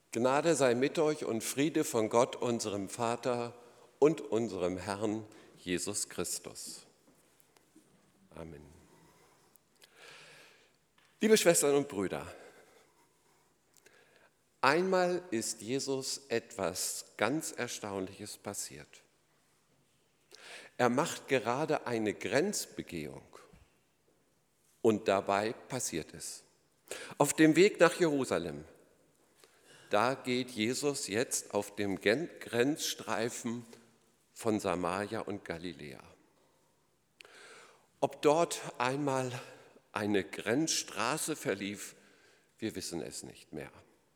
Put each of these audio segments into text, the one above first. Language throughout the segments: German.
Gnade sei mit euch und Friede von Gott, unserem Vater und unserem Herrn Jesus Christus. Amen. Liebe Schwestern und Brüder, einmal ist Jesus etwas ganz Erstaunliches passiert. Er macht gerade eine Grenzbegehung und dabei passiert es. Auf dem Weg nach Jerusalem, da geht Jesus jetzt auf dem Grenzstreifen von Samaria und Galiläa. Ob dort einmal eine Grenzstraße verlief, wir wissen es nicht mehr.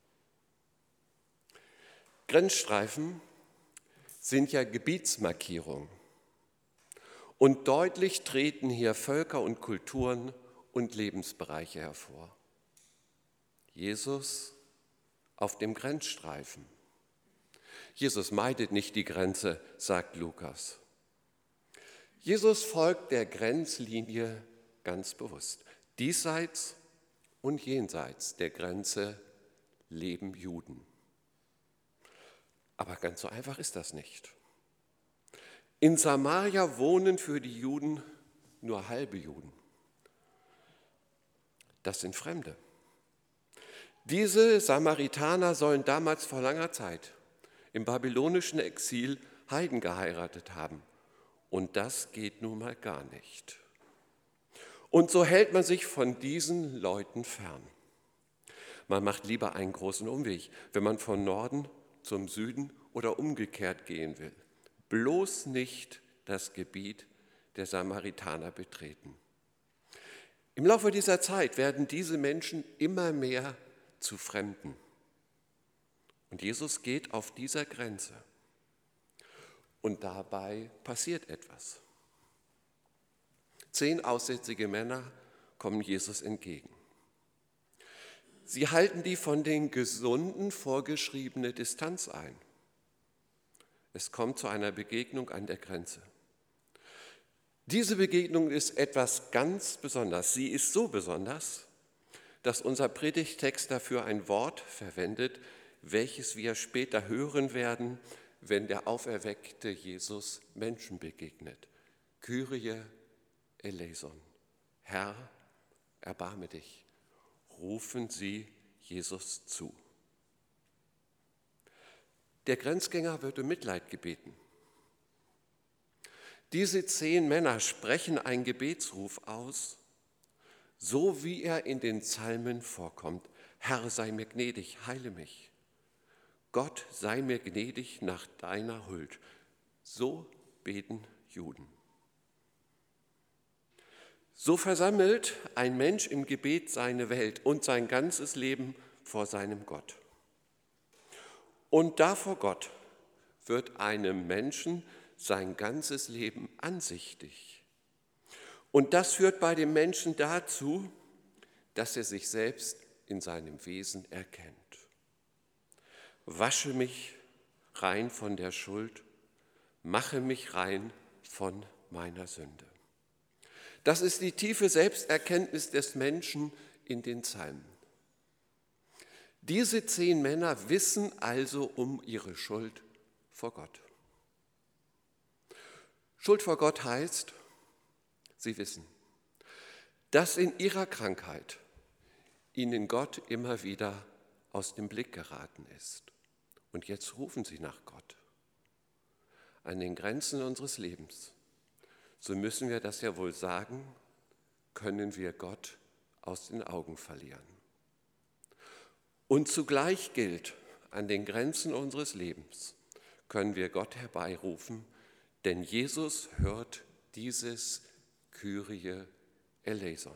Grenzstreifen sind ja Gebietsmarkierungen und deutlich treten hier Völker und Kulturen und Lebensbereiche hervor. Jesus auf dem Grenzstreifen. Jesus meidet nicht die Grenze, sagt Lukas. Jesus folgt der Grenzlinie ganz bewusst. Diesseits und jenseits der Grenze leben Juden. Aber ganz so einfach ist das nicht. In Samaria wohnen für die Juden nur halbe Juden. Das sind Fremde. Diese Samaritaner sollen damals vor langer Zeit im babylonischen Exil Heiden geheiratet haben. Und das geht nun mal gar nicht. Und so hält man sich von diesen Leuten fern. Man macht lieber einen großen Umweg, wenn man von Norden zum Süden oder umgekehrt gehen will. Bloß nicht das Gebiet der Samaritaner betreten. Im Laufe dieser Zeit werden diese Menschen immer mehr zu Fremden. Und Jesus geht auf dieser Grenze. Und dabei passiert etwas. 10 aussätzige Männer kommen Jesus entgegen. Sie halten die von den Gesunden vorgeschriebene Distanz ein. Es kommt zu einer Begegnung an der Grenze. Diese Begegnung ist etwas ganz Besonderes. Sie ist so besonders, dass unser Predigttext dafür ein Wort verwendet, welches wir später hören werden, wenn der auferweckte Jesus Menschen begegnet. Kyrie eleison. Herr, erbarme dich. Rufen sie Jesus zu. Der Grenzgänger wird um Mitleid gebeten. Diese 10 Männer sprechen einen Gebetsruf aus, so wie er in den Psalmen vorkommt. Herr, sei mir gnädig, heile mich. Gott, sei mir gnädig nach deiner Huld. So beten Juden. So versammelt ein Mensch im Gebet seine Welt und sein ganzes Leben vor seinem Gott. Und da vor Gott wird einem Menschen sein ganzes Leben ansichtig. Und das führt bei dem Menschen dazu, dass er sich selbst in seinem Wesen erkennt. Wasche mich rein von der Schuld, mache mich rein von meiner Sünde. Das ist die tiefe Selbsterkenntnis des Menschen in den Psalmen. Diese 10 Männer wissen also um ihre Schuld vor Gott. Schuld vor Gott heißt, sie wissen, dass in ihrer Krankheit ihnen Gott immer wieder aus dem Blick geraten ist. Und jetzt rufen sie nach Gott. An den Grenzen unseres Lebens, so müssen wir das ja wohl sagen, können wir Gott aus den Augen verlieren. Und zugleich gilt, an den Grenzen unseres Lebens können wir Gott herbeirufen, denn Jesus hört dieses Kyrie eleison.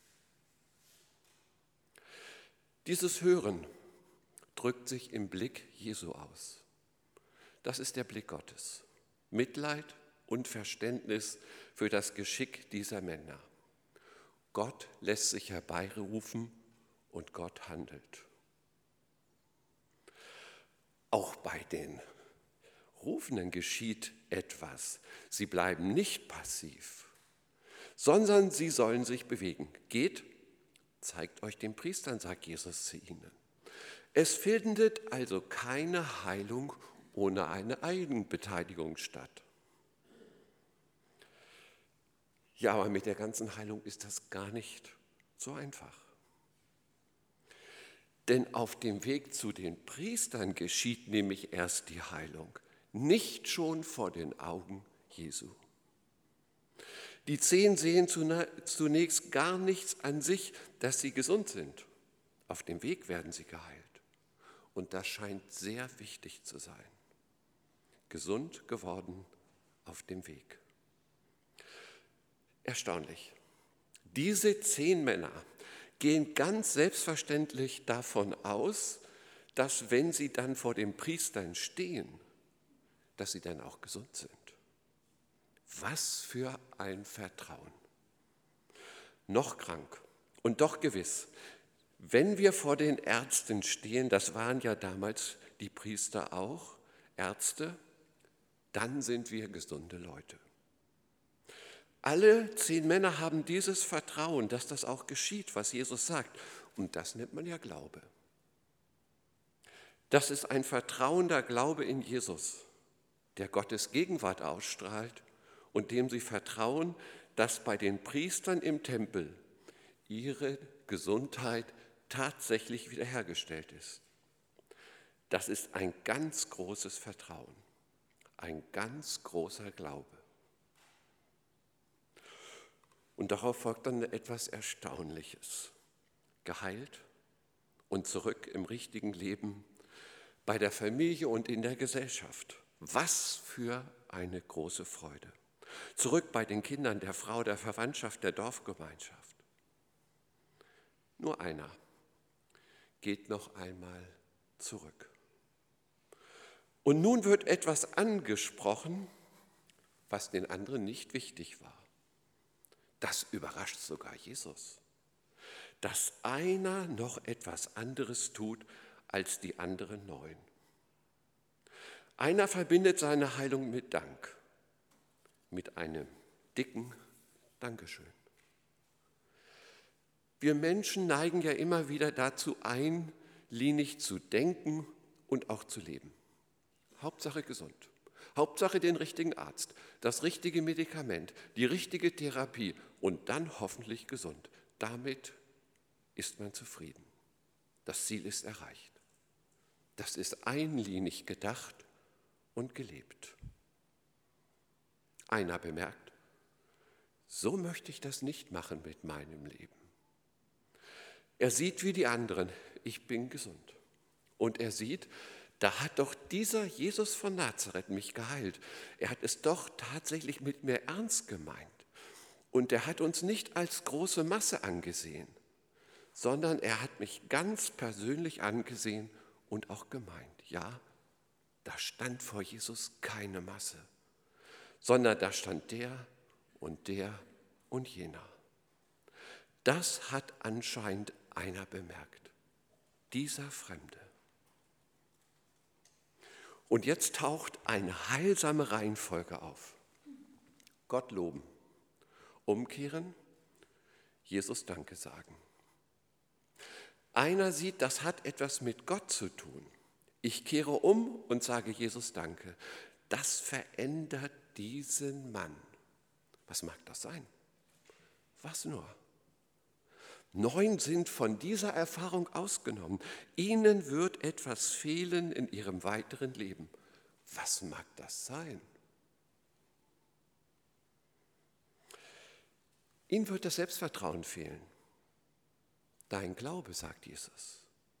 Dieses Hören drückt sich im Blick Jesu aus. Das ist der Blick Gottes. Mitleid und Verständnis für das Geschick dieser Männer. Gott lässt sich herbeirufen und Gott handelt. Auch bei den Rufenden geschieht etwas. Sie bleiben nicht passiv, sondern sie sollen sich bewegen. Geht, zeigt euch den Priestern, sagt Jesus zu ihnen. Es findet also keine Heilung ohne eine Eigenbeteiligung statt. Ja, aber mit der ganzen Heilung ist das gar nicht so einfach. Denn auf dem Weg zu den Priestern geschieht nämlich erst die Heilung, nicht schon vor den Augen Jesu. Die 10 sehen zunächst gar nichts an sich, dass sie gesund sind. Auf dem Weg werden sie geheilt. Und das scheint sehr wichtig zu sein. Gesund geworden auf dem Weg. Erstaunlich. Diese 10 Männer gehen ganz selbstverständlich davon aus, dass wenn sie dann vor den Priestern stehen, dass sie dann auch gesund sind. Was für ein Vertrauen. Noch krank und doch gewiss, wenn wir vor den Ärzten stehen, das waren ja damals die Priester auch, Ärzte, dann sind wir gesunde Leute. Alle 10 Männer haben dieses Vertrauen, dass das auch geschieht, was Jesus sagt. Und das nennt man ja Glaube. Das ist ein vertrauender Glaube in Jesus, der Gottes Gegenwart ausstrahlt und dem sie vertrauen, dass bei den Priestern im Tempel ihre Gesundheit tatsächlich wiederhergestellt ist. Das ist ein ganz großes Vertrauen, ein ganz großer Glaube. Und darauf folgt dann etwas Erstaunliches. Geheilt und zurück im richtigen Leben, bei der Familie und in der Gesellschaft. Was für eine große Freude. Zurück bei den Kindern, der Frau, der Verwandtschaft, der Dorfgemeinschaft. Nur einer geht noch einmal zurück. Und nun wird etwas angesprochen, was den anderen nicht wichtig war. Das überrascht sogar Jesus, dass einer noch etwas anderes tut als die anderen 9. Einer verbindet seine Heilung mit Dank, mit einem dicken Dankeschön. Wir Menschen neigen ja immer wieder dazu, einlinig zu denken und auch zu leben. Hauptsache gesund. Hauptsache den richtigen Arzt, das richtige Medikament, die richtige Therapie und dann hoffentlich gesund. Damit ist man zufrieden. Das Ziel ist erreicht. Das ist einlinig gedacht und gelebt. Einer bemerkt, so möchte ich das nicht machen mit meinem Leben. Er sieht wie die anderen, ich bin gesund. Und er sieht, da hat doch dieser Jesus von Nazareth mich geheilt. Er hat es doch tatsächlich mit mir ernst gemeint. Und er hat uns nicht als große Masse angesehen, sondern er hat mich ganz persönlich angesehen und auch gemeint. Ja, da stand vor Jesus keine Masse, sondern da stand der und jener. Das hat anscheinend einer bemerkt, dieser Fremde. Und jetzt taucht eine heilsame Reihenfolge auf. Gott loben, umkehren, Jesus Danke sagen. Einer sieht, das hat etwas mit Gott zu tun. Ich kehre um und sage Jesus Danke. Das verändert diesen Mann. Was mag das sein? Was nur? 9 sind von dieser Erfahrung ausgenommen. Ihnen wird etwas fehlen in ihrem weiteren Leben. Was mag das sein? Ihnen wird das Selbstvertrauen fehlen. Dein Glaube, sagt Jesus.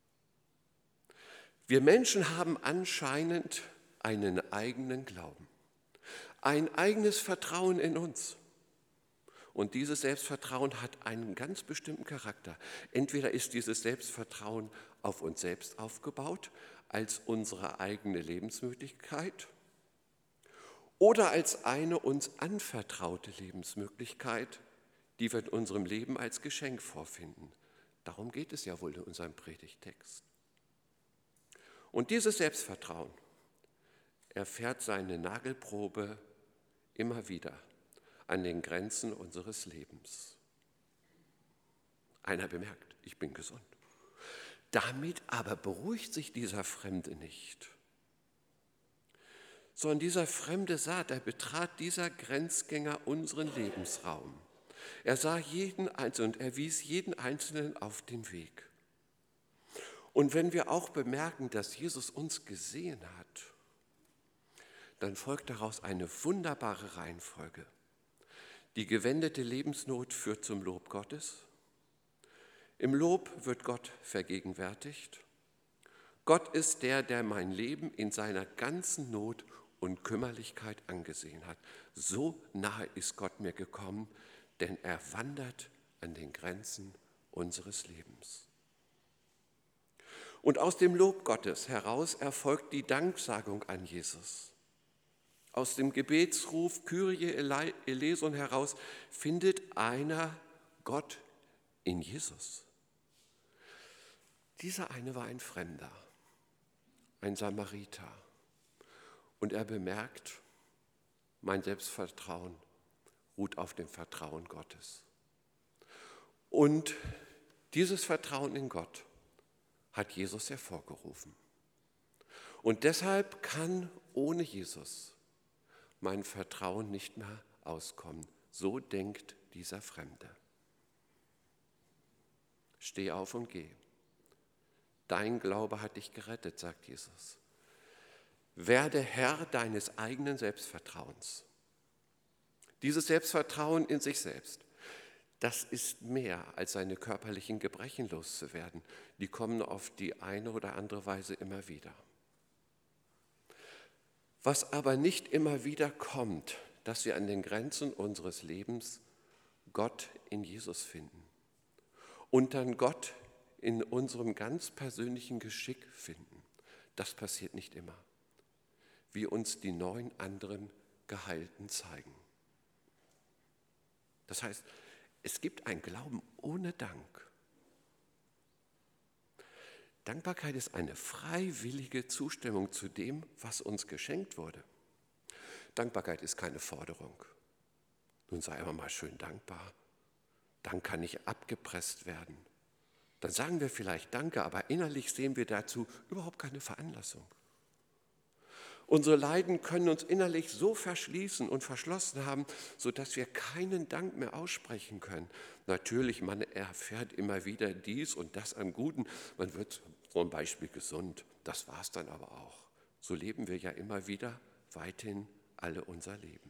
Wir Menschen haben anscheinend einen eigenen Glauben, ein eigenes Vertrauen in uns. Und dieses Selbstvertrauen hat einen ganz bestimmten Charakter. Entweder ist dieses Selbstvertrauen auf uns selbst aufgebaut, als unsere eigene Lebensmöglichkeit, oder als eine uns anvertraute Lebensmöglichkeit, die wir in unserem Leben als Geschenk vorfinden. Darum geht es ja wohl in unserem Predigtext. Und dieses Selbstvertrauen erfährt seine Nagelprobe immer wieder an den Grenzen unseres Lebens. Einer bemerkt, ich bin gesund. Damit aber beruhigt sich dieser Fremde nicht, sondern dieser Fremde sah, da betrat dieser Grenzgänger unseren Lebensraum. Er sah jeden Einzelnen und er wies jeden Einzelnen auf den Weg. Und wenn wir auch bemerken, dass Jesus uns gesehen hat, dann folgt daraus eine wunderbare Reihenfolge. Die gewendete Lebensnot führt zum Lob Gottes. Im Lob wird Gott vergegenwärtigt. Gott ist der, der mein Leben in seiner ganzen Not und Kümmerlichkeit angesehen hat. So nahe ist Gott mir gekommen, denn er wandert an den Grenzen unseres Lebens. Und aus dem Lob Gottes heraus erfolgt die Danksagung an Jesus. Aus dem Gebetsruf Kyrie eleison heraus findet einer Gott in Jesus. Dieser eine war ein Fremder, ein Samariter. Und er bemerkt, mein Selbstvertrauen ruht auf dem Vertrauen Gottes. Und dieses Vertrauen in Gott hat Jesus hervorgerufen. Und deshalb kann ohne Jesus mein Vertrauen nicht mehr auskommen. So denkt dieser Fremde. Steh auf und geh. Dein Glaube hat dich gerettet, sagt Jesus. Werde Herr deines eigenen Selbstvertrauens. Dieses Selbstvertrauen in sich selbst, das ist mehr als seine körperlichen Gebrechen loszuwerden. Die kommen auf die eine oder andere Weise immer wieder. Was aber nicht immer wieder kommt, dass wir an den Grenzen unseres Lebens Gott in Jesus finden und dann Gott in unserem ganz persönlichen Geschick finden. Das passiert nicht immer, wie uns die 9 anderen Geheilten zeigen. Das heißt, es gibt ein Glauben ohne Dank. Dankbarkeit ist eine freiwillige Zustimmung zu dem, was uns geschenkt wurde. Dankbarkeit ist keine Forderung. Nun sei aber mal schön dankbar. Dank kann nicht abgepresst werden. Dann sagen wir vielleicht Danke, aber innerlich sehen wir dazu überhaupt keine Veranlassung. Unsere Leiden können uns innerlich so verschließen und verschlossen haben, sodass wir keinen Dank mehr aussprechen können. Natürlich, man erfährt immer wieder dies und das an Guten. Man wird zum Beispiel gesund. Das war es dann aber auch. So leben wir ja immer wieder weithin alle unser Leben.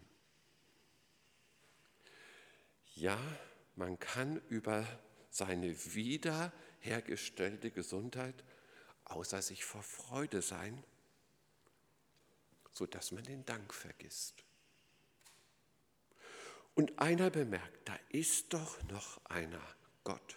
Ja, man kann über seine wiederhergestellte Gesundheit außer sich vor Freude sein, sodass man den Dank vergisst. Und einer bemerkt, da ist doch noch einer, Gott.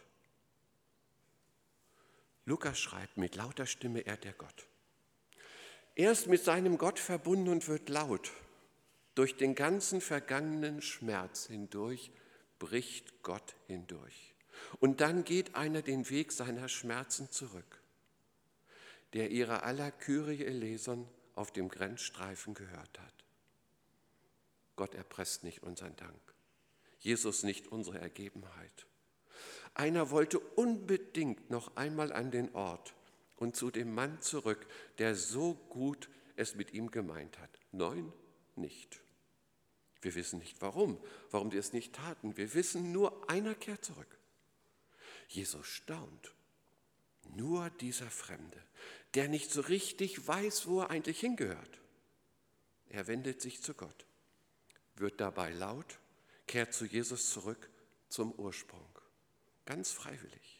Lukas schreibt, mit lauter Stimme ehrt er Gott. Er ist mit seinem Gott verbunden und wird laut. Durch den ganzen vergangenen Schmerz hindurch bricht Gott hindurch. Und dann geht einer den Weg seiner Schmerzen zurück, der ihrer aller Kyrie eleison auf dem Grenzstreifen gehört hat. Gott erpresst nicht unseren Dank, Jesus nicht unsere Ergebenheit. Einer wollte unbedingt noch einmal an den Ort und zu dem Mann zurück, der so gut es mit ihm gemeint hat. 9 nicht. Wir wissen nicht warum die es nicht taten. Wir wissen nur, einer kehrt zurück. Jesus staunt. Nur dieser Fremde, der nicht so richtig weiß, wo er eigentlich hingehört. Er wendet sich zu Gott, wird dabei laut, kehrt zu Jesus zurück zum Ursprung. Ganz freiwillig.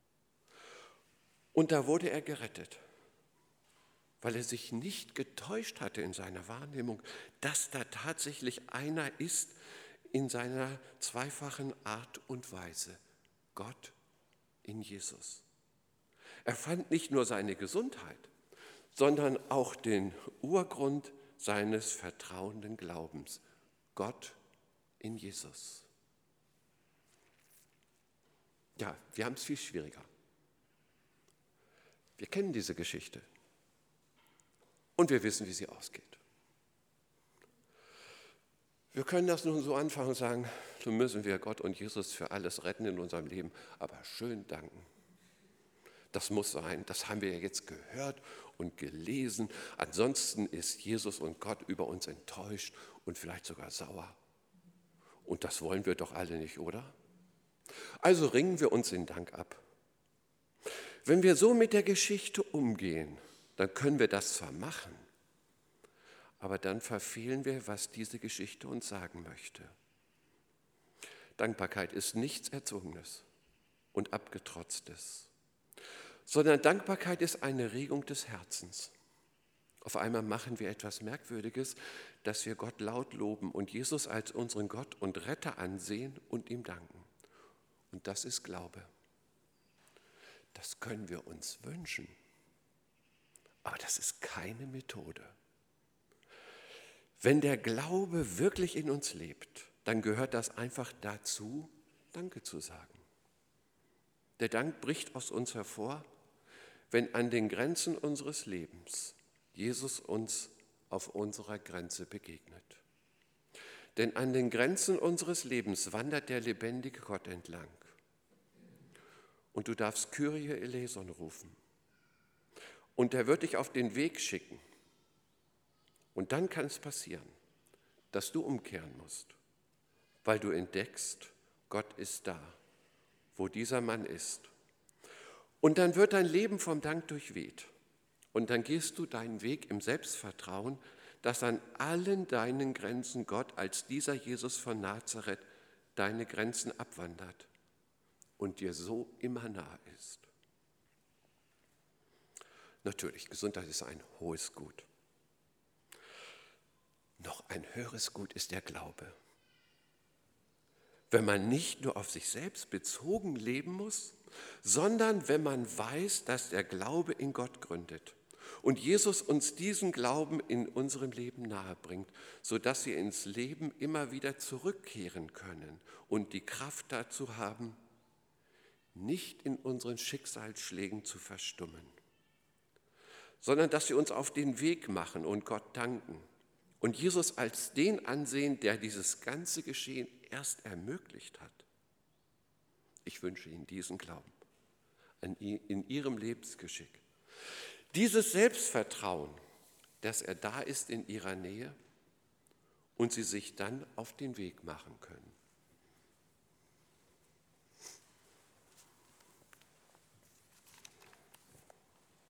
Und da wurde er gerettet, weil er sich nicht getäuscht hatte in seiner Wahrnehmung, dass da tatsächlich einer ist in seiner zweifachen Art und Weise. Gott in Jesus. Er fand nicht nur seine Gesundheit, sondern auch den Urgrund seines vertrauenden Glaubens. Gott in Jesus. Ja, wir haben es viel schwieriger. Wir kennen diese Geschichte und wir wissen, wie sie ausgeht. Wir können das nun so anfangen und sagen, nun müssen wir Gott und Jesus für alles retten in unserem Leben, aber schön danken. Das muss sein, das haben wir ja jetzt gehört und gelesen. Ansonsten ist Jesus und Gott über uns enttäuscht und vielleicht sogar sauer. Und das wollen wir doch alle nicht, oder? Also ringen wir uns den Dank ab. Wenn wir so mit der Geschichte umgehen, dann können wir das zwar machen, aber dann verfehlen wir, was diese Geschichte uns sagen möchte. Dankbarkeit ist nichts Erzwungenes und Abgetrotztes, sondern Dankbarkeit ist eine Regung des Herzens. Auf einmal machen wir etwas Merkwürdiges, dass wir Gott laut loben und Jesus als unseren Gott und Retter ansehen und ihm danken. Und das ist Glaube. Das können wir uns wünschen, aber das ist keine Methode. Wenn der Glaube wirklich in uns lebt, dann gehört das einfach dazu, Danke zu sagen. Der Dank bricht aus uns hervor, wenn an den Grenzen unseres Lebens Jesus uns auf unserer Grenze begegnet. Denn an den Grenzen unseres Lebens wandert der lebendige Gott entlang. Und du darfst Kyrie eleison rufen. Und er wird dich auf den Weg schicken. Und dann kann es passieren, dass du umkehren musst, weil du entdeckst, Gott ist da, wo dieser Mann ist. Und dann wird dein Leben vom Dank durchweht. Und dann gehst du deinen Weg im Selbstvertrauen, dass an allen deinen Grenzen Gott als dieser Jesus von Nazareth deine Grenzen abwandert und dir so immer nahe ist. Natürlich, Gesundheit ist ein hohes Gut. Noch ein höheres Gut ist der Glaube. Wenn man nicht nur auf sich selbst bezogen leben muss, sondern wenn man weiß, dass der Glaube in Gott gründet und Jesus uns diesen Glauben in unserem Leben nahebringt, sodass wir ins Leben immer wieder zurückkehren können und die Kraft dazu haben, nicht in unseren Schicksalsschlägen zu verstummen, sondern dass wir uns auf den Weg machen und Gott danken und Jesus als den ansehen, der dieses ganze Geschehen erst ermöglicht hat. Ich wünsche Ihnen diesen Glauben in Ihrem Lebensgeschick. Dieses Selbstvertrauen, dass er da ist in Ihrer Nähe und Sie sich dann auf den Weg machen können.